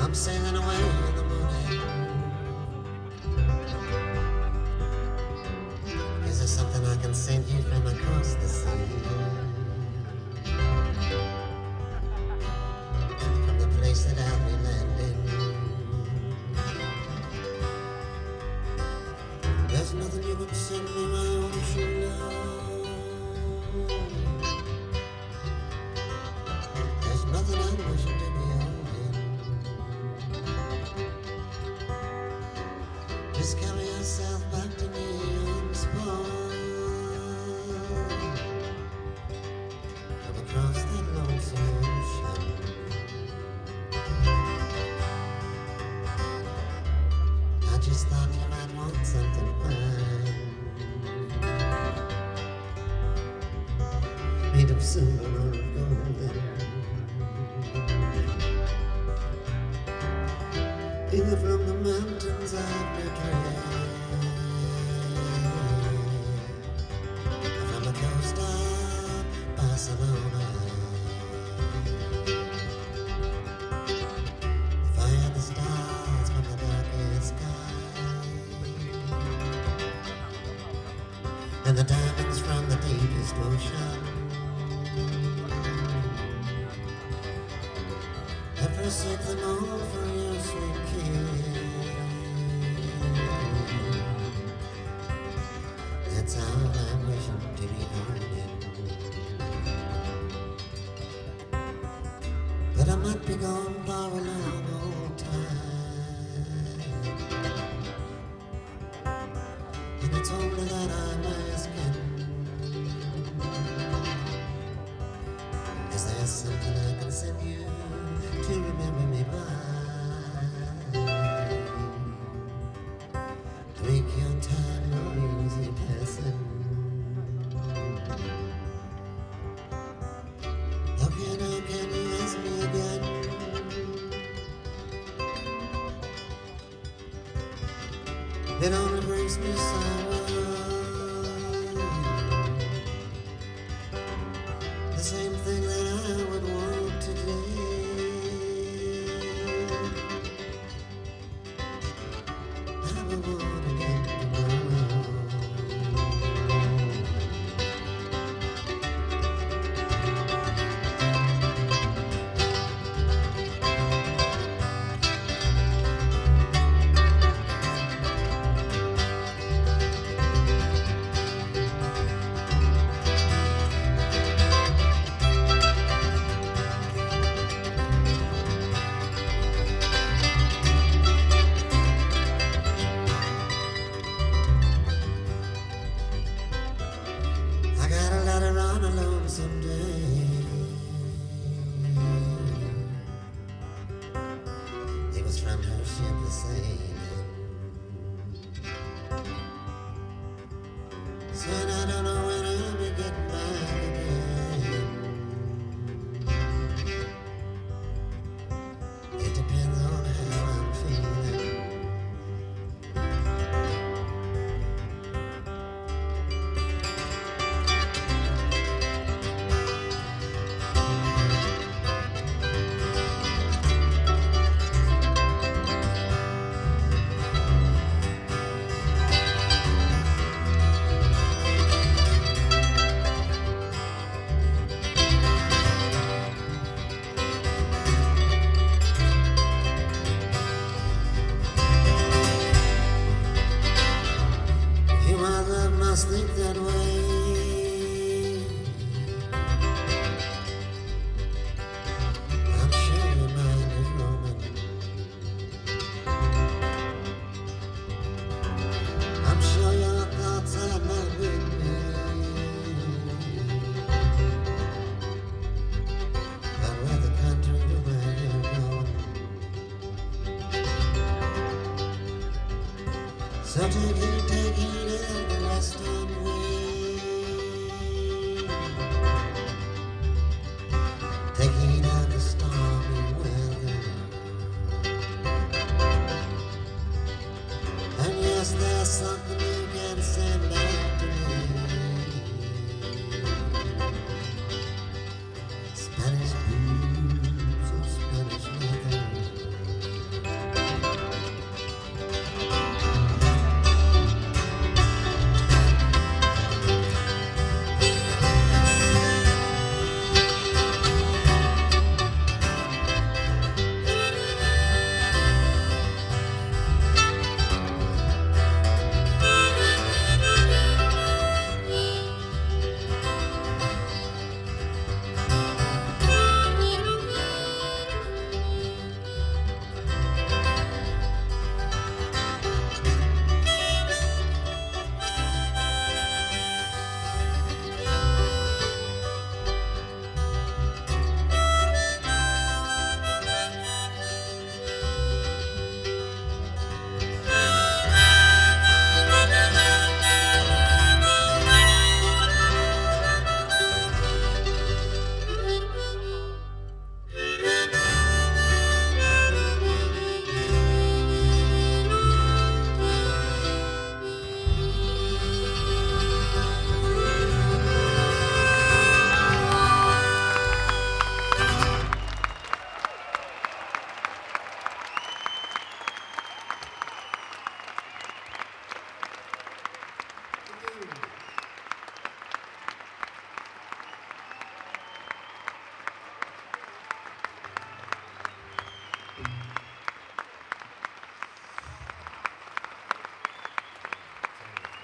I'm sailing away in the morning. Is there something I can send you from across the sea? From the place that I'll be landing. There's nothing you can send me, my own true love. There's nothing I wish to be holding. Just carry yourself back to me unspoiled. From across that lonesome ocean. I just thought you might want something fine, made of silver or of gold, either from the mountains of Madrid or from the coast of Barcelona. If I had the stars from the darkest sky and the diamonds from the deepest ocean, I'd forsake them all for your sweet kiss. That's all I'm wishing to be holding. But I might be gone for a long old time, and it's only that I'm asking. Is there something I can send you to remember me by? To make your time more easy passing. How can you ask me again? It only brings me sorrow. The same thing that I would want today, I will want again tomorrow. I got a letter on a lonesome day. It was from her ship the same. Said I don't know when I'll be getting back again. It depends on how I'm feeling. You, my love, must think that way. I'm sure your mind is roaming. I'm sure your thoughts are not with me. But where the country where you're going, so take